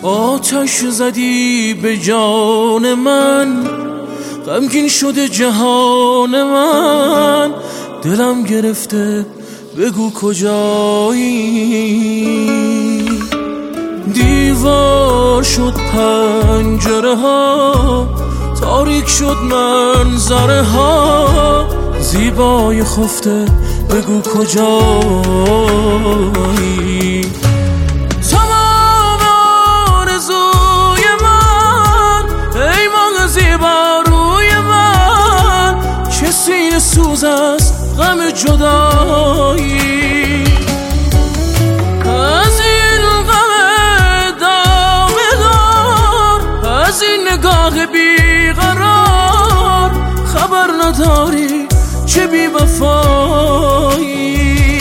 آتش زدی به جان من، غمگین شده جهان من. دلم گرفته بگو کجایی. دیوار شد پنجره ها، تاریک شد منظره ها. زیبای خفته بگو کجایی. تمام آرزوی من، ای ماه زیبا روی من. چه سینه سوز است غم جدایی. از این غم دامه دار، از این نگاه بیقرار. خبر نداری چه بی وفایی.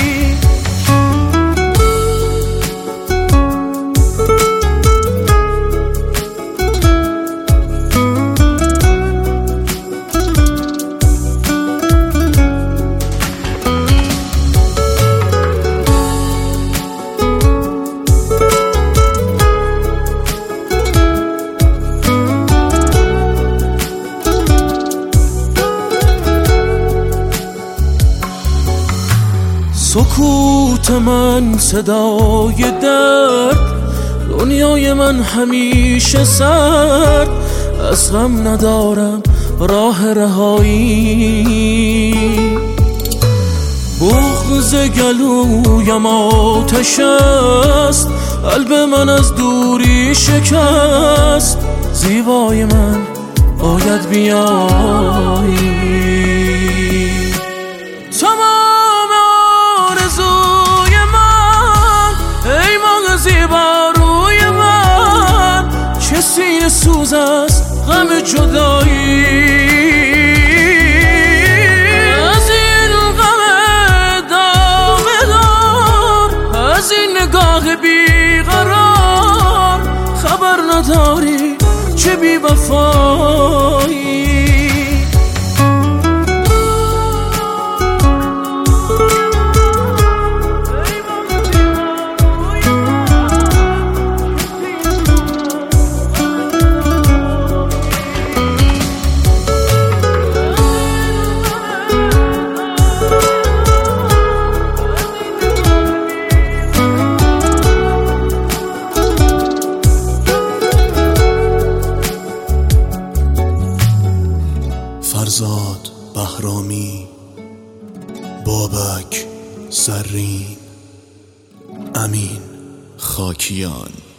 سکوت من صدای درد، دنیای من همیشه سرد. از غم ندارم راه رهایی. بغض گلویم آتش است، قلب من از دوری شکست. زیبای من باید بیایی. زیبا روی من، چه سینه سوز است غم جدایی. از این غم دامه دار، از این نگاه بیقرار. خبر نداری چه بی وفایی. فرزاد بهرامی، بابک زرین، امین خاکیان.